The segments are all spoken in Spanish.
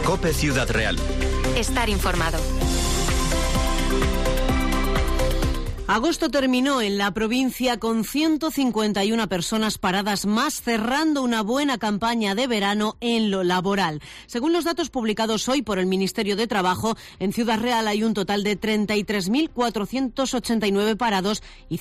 COPE Ciudad Real. Estar informado. Agosto terminó en la provincia con 151 personas paradas más, cerrando una buena campaña de verano en lo laboral. Según los datos publicados hoy por el Ministerio de Trabajo, en Ciudad Real hay un total de 33.489 parados y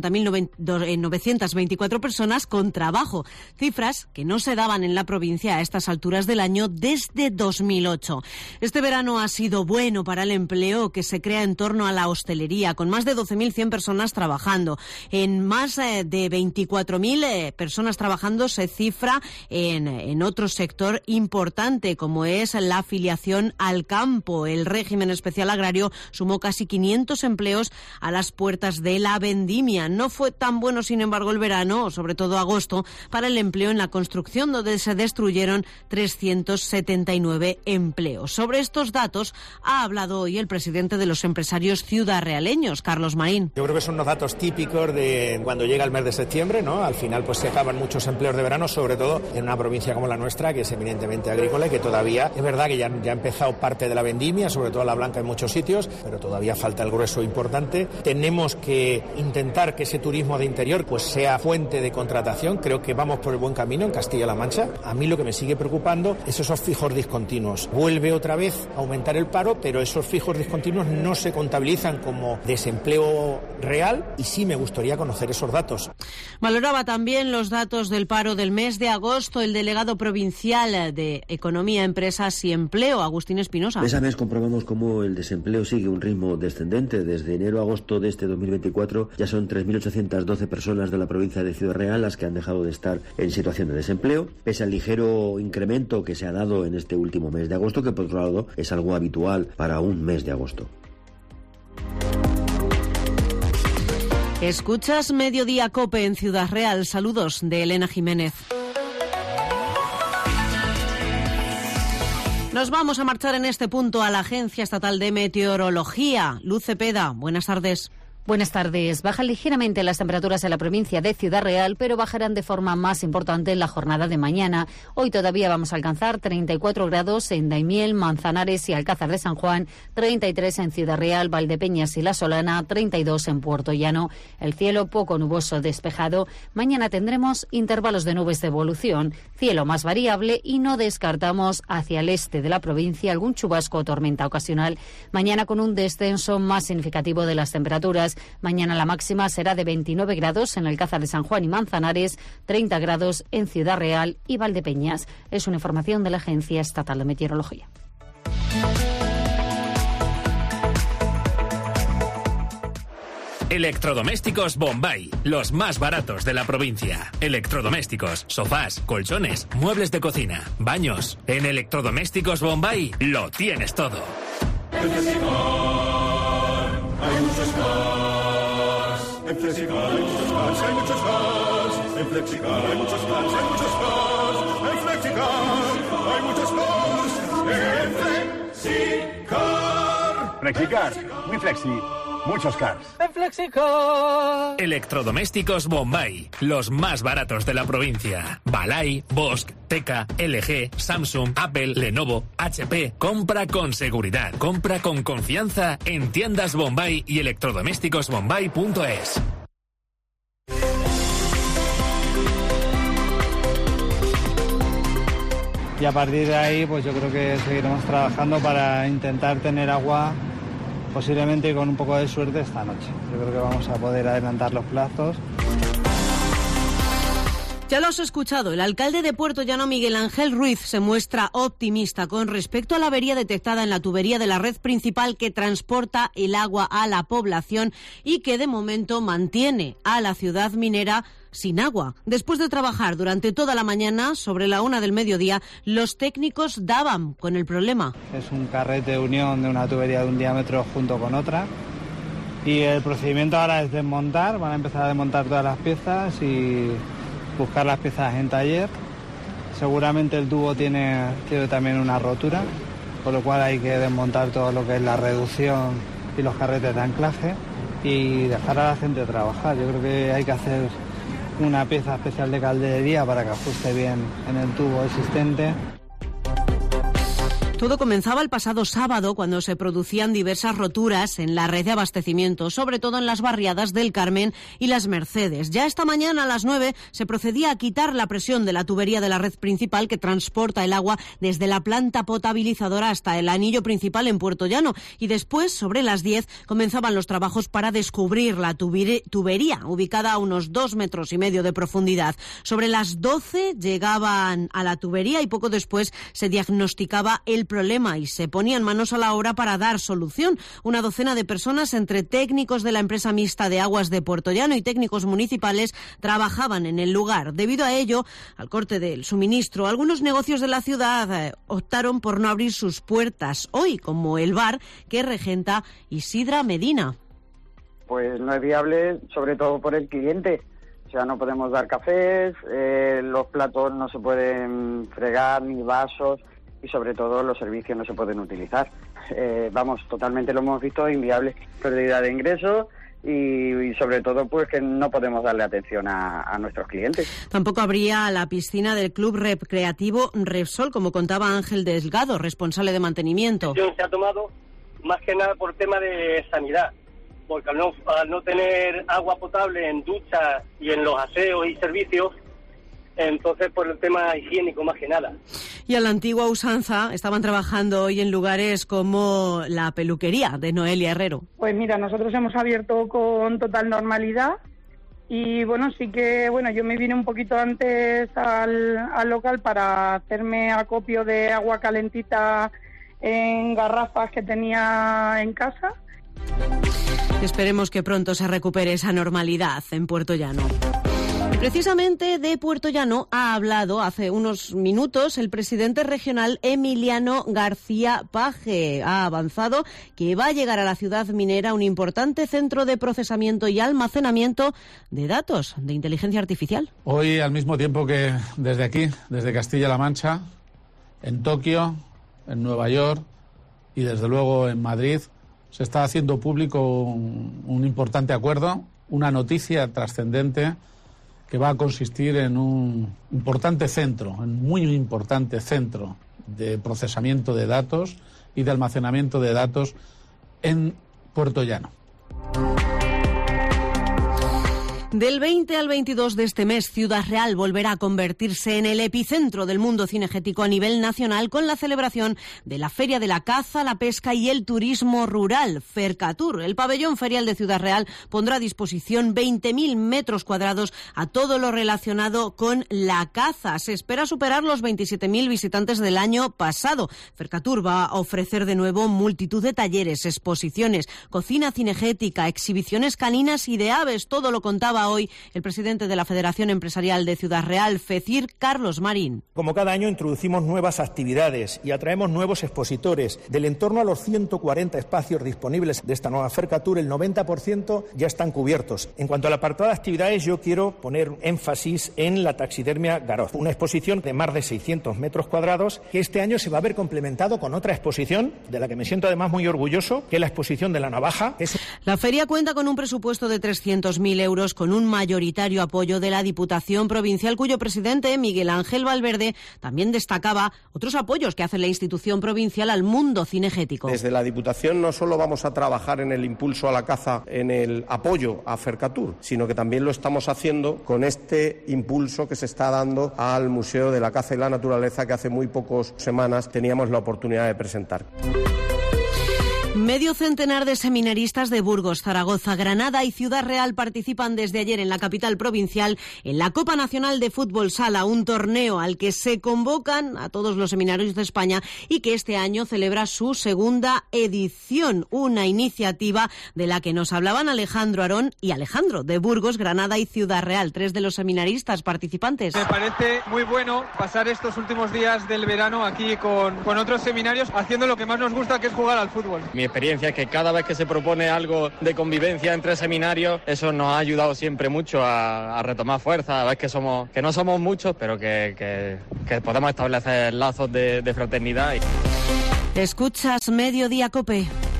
180.924 personas con trabajo, cifras que no se daban en la provincia a estas alturas del año desde 2008. Este verano ha sido bueno para el empleo que se crea en torno a la hostelería, con más de 12.100 personas trabajando. En más de 24.000 personas trabajando se cifra en otro sector importante, como es la afiliación al campo. El régimen especial agrario sumó casi 500 empleos a las puertas de la vendimia. No fue tan bueno, sin embargo, el verano, sobre todo agosto, para el empleo en la construcción, donde se destruyeron 379 empleos. Sobre estos datos ha hablado hoy el presidente de los empresarios ciudadrealeños, Carlos Marín. Yo creo que son unos datos típicos de cuando llega el mes de septiembre, ¿no? Al final pues se acaban muchos empleos de verano, sobre todo en una provincia como la nuestra, que es eminentemente agrícola y que todavía, es verdad que ya ha empezado parte de la vendimia, sobre todo la blanca en muchos sitios, pero todavía falta el grueso importante. Tenemos que intentar que ese turismo de interior pues sea fuente de contratación. Creo que vamos por el buen camino en Castilla-La Mancha. A mí lo que me sigue preocupando es esos fijos discontinuos. Vuelve otra vez a aumentar el paro, pero esos fijos discontinuos no se contabilizan como desempleo real y sí me gustaría conocer esos datos. Valoraba también los datos del paro del mes de agosto el delegado provincial de Economía, Empresas y Empleo, Agustín Espinosa. Mes a mes comprobamos cómo el desempleo sigue un ritmo descendente. Desde enero a agosto de este 2024 ya son 3.812 personas de la provincia de Ciudad Real las que han dejado de estar en situación de desempleo, pese al ligero incremento que se ha dado en este último mes de agosto, que por otro lado es algo habitual para un mes de agosto. Escuchas Mediodía COPE en Ciudad Real. Saludos de Elena Jiménez. Nos vamos a marchar en este punto a la Agencia Estatal de Meteorología. Luz Cepeda, buenas tardes. Buenas tardes. Bajan ligeramente las temperaturas en la provincia de Ciudad Real, pero bajarán de forma más importante en la jornada de mañana. Hoy todavía vamos a alcanzar 34 grados en Daimiel, Manzanares y Alcázar de San Juan, 33 en Ciudad Real, Valdepeñas y La Solana, 32 en Puerto Llano. El cielo poco nuboso despejado. Mañana tendremos intervalos de nubes de evolución, cielo más variable y no descartamos hacia el este de la provincia algún chubasco o tormenta ocasional. Mañana con un descenso más significativo de las temperaturas. Mañana la máxima será de 29 grados en Alcázar de San Juan y Manzanares, 30 grados en Ciudad Real y Valdepeñas. Es una información de la Agencia Estatal de Meteorología. Electrodomésticos Bombay, los más baratos de la provincia. Electrodomésticos, sofás, colchones, muebles de cocina, baños. En Electrodomésticos Bombay lo tienes todo. Hay muchos cars. En Flexicar hay muchos cars, hay muchos cars. En Flexicar hay muchos cars, hay muchos cars. En Flexicar hay muchos cars. En Flexicar. Flexicar, muy flexi, muchos cars. En Flexicar. Electrodomésticos Bombay, los más baratos de la provincia. Balay, Bosch, Teka, LG, Samsung, Apple, Lenovo, HP. Compra con seguridad, compra con confianza en tiendas Bombay y electrodomésticosbombay.es. Y a partir de ahí, pues yo creo que seguiremos trabajando para intentar tener agua, posiblemente con un poco de suerte esta noche. Yo creo que vamos a poder adelantar los plazos. Ya lo has escuchado, el alcalde de Puerto Llano, Miguel Ángel Ruiz, se muestra optimista con respecto a la avería detectada en la tubería de la red principal que transporta el agua a la población y que de momento mantiene a la ciudad minera sin agua. Después de trabajar durante toda la mañana, sobre la 1 del mediodía, los técnicos daban con el problema. Es un carrete de unión de una tubería de un diámetro junto con otra. Y el procedimiento ahora es desmontar, van a empezar a desmontar todas las piezas y buscar las piezas en taller. Seguramente el tubo tiene también una rotura, con lo cual hay que desmontar todo lo que es la reducción y los carretes de anclaje y dejar a la gente trabajar. Yo creo que hay que hacer una pieza especial de calderería para que ajuste bien en el tubo existente. Todo comenzaba el pasado sábado cuando se producían diversas roturas en la red de abastecimiento, sobre todo en las barriadas del Carmen y Las Mercedes. Ya esta mañana a las 9 se procedía a quitar la presión de la tubería de la red principal que transporta el agua desde la planta potabilizadora hasta el anillo principal en Puerto Llano. Y después, sobre las 10, comenzaban los trabajos para descubrir la tubería, ubicada a unos 2,5 metros de profundidad. Sobre las 12 llegaban a la tubería y poco después se diagnosticaba el problema y se ponían manos a la obra para dar solución. Una docena de personas, entre técnicos de la empresa mixta de aguas de Puerto Llano y técnicos municipales, trabajaban en el lugar. Debido a ello, al corte del suministro, algunos negocios de la ciudad optaron por no abrir sus puertas hoy, como el bar que regenta Isidra Medina. Pues no es viable, sobre todo por el cliente. O sea, no podemos dar cafés, los platos no se pueden fregar, ni vasos, y sobre todo los servicios no se pueden utilizar. Totalmente lo hemos visto inviable, pérdida de ingresos y sobre todo pues que no podemos darle atención a nuestros clientes. Tampoco habría la piscina del Club Recreativo Repsol, como contaba Ángel Delgado, responsable de mantenimiento. Se ha tomado más que nada por tema de sanidad, porque al no tener agua potable en duchas y en los aseos y servicios, entonces por el tema higiénico más que nada. Y a la antigua usanza estaban trabajando hoy en lugares como la peluquería de Noelia Herrero. Pues mira, nosotros hemos abierto con total normalidad y yo me vine un poquito antes al local para hacerme acopio de agua calentita en garrafas que tenía en casa. Esperemos que pronto se recupere esa normalidad en Puerto Llano. Precisamente de Puerto Llano ha hablado hace unos minutos el presidente regional Emiliano García Paje. Ha avanzado que va a llegar a la ciudad minera un importante centro de procesamiento y almacenamiento de datos de inteligencia artificial. Hoy, al mismo tiempo que desde aquí, desde Castilla-La Mancha, en Tokio, en Nueva York y desde luego en Madrid, se está haciendo público un importante acuerdo, una noticia trascendente que va a consistir en un importante centro, en muy importante centro de procesamiento de datos y de almacenamiento de datos en Puerto Llano. Del 20 al 22 de este mes, Ciudad Real volverá a convertirse en el epicentro del mundo cinegético a nivel nacional con la celebración de la Feria de la Caza, la Pesca y el Turismo Rural, Fercatur. El pabellón ferial de Ciudad Real pondrá a disposición 20.000 metros cuadrados a todo lo relacionado con la caza. Se espera superar los 27.000 visitantes del año pasado. Fercatur va a ofrecer de nuevo multitud de talleres, exposiciones, cocina cinegética, exhibiciones caninas y de aves. Todo lo contaba hoy el presidente de la Federación Empresarial de Ciudad Real, FECIR, Carlos Marín. Como cada año introducimos nuevas actividades y atraemos nuevos expositores. Del entorno a los 140 espacios disponibles de esta nueva Fercatur, el 90% ya están cubiertos. En cuanto al apartado de actividades, yo quiero poner énfasis en la taxidermia Garoz, una exposición de más de 600 metros cuadrados que este año se va a ver complementado con otra exposición, de la que me siento además muy orgulloso, que es la exposición de la navaja. La feria cuenta con un presupuesto de 300.000 euros, con un mayoritario apoyo de la Diputación Provincial, cuyo presidente, Miguel Ángel Valverde, también destacaba otros apoyos que hace la institución provincial al mundo cinegético. Desde la Diputación no solo vamos a trabajar en el impulso a la caza, en el apoyo a Fercatur, sino que también lo estamos haciendo con este impulso que se está dando al Museo de la Caza y la Naturaleza, que hace muy pocas semanas teníamos la oportunidad de presentar. Medio centenar de seminaristas de Burgos, Zaragoza, Granada y Ciudad Real participan desde ayer en la capital provincial en la Copa Nacional de Fútbol Sala, un torneo al que se convocan a todos los seminarios de España y que este año celebra su segunda edición, una iniciativa de la que nos hablaban Alejandro Arón y Alejandro, de Burgos, Granada y Ciudad Real, tres de los seminaristas participantes. Me parece muy bueno pasar estos últimos días del verano aquí con otros seminarios haciendo lo que más nos gusta, que es jugar al fútbol. Mi experiencia es que cada vez que se propone algo de convivencia entre seminarios, eso nos ha ayudado siempre mucho a retomar fuerza, a ver que no somos muchos, pero que podemos establecer lazos de fraternidad. Escuchas Mediodía COPE.